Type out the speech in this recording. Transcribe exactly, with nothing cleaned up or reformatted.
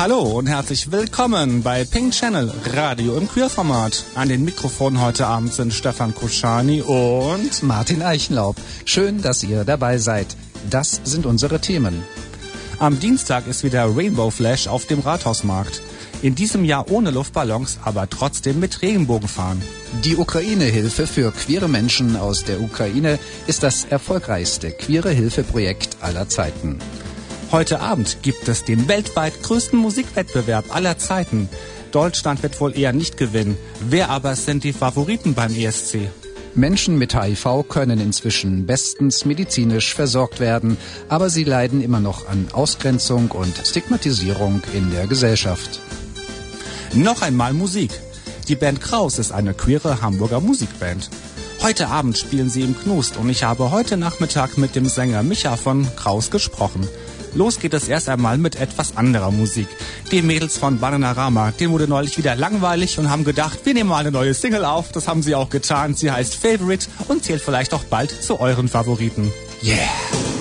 Hallo und herzlich willkommen bei Pink Channel, Radio im Queerformat. An den Mikrofonen heute Abend sind Stefan Kuschani und Martin Eichenlaub. Schön, dass ihr dabei seid. Das sind unsere Themen. Am Dienstag ist wieder Rainbow Flash auf dem Rathausmarkt. In diesem Jahr ohne Luftballons, aber trotzdem mit Regenbogenfahnen. Die Ukraine-Hilfe für queere Menschen aus der Ukraine ist das erfolgreichste queere Hilfeprojekt aller Zeiten. Heute Abend gibt es den weltweit größten Musikwettbewerb aller Zeiten. Deutschland wird wohl eher nicht gewinnen. Wer aber sind die Favoriten beim E S C? Menschen mit H I V können inzwischen bestens medizinisch versorgt werden, aber sie leiden immer noch an Ausgrenzung und Stigmatisierung in der Gesellschaft. Noch einmal Musik. Die Band Kraus ist eine queere Hamburger Musikband. Heute Abend spielen sie im Knust und ich habe heute Nachmittag mit dem Sänger Micha von Kraus gesprochen. Los geht es erst einmal mit etwas anderer Musik. Die Mädels von Bananarama, denen wurde neulich wieder langweilig und haben gedacht, wir nehmen mal eine neue Single auf. Das haben sie auch getan. Sie heißt Favorite und zählt vielleicht auch bald zu euren Favoriten. Yeah!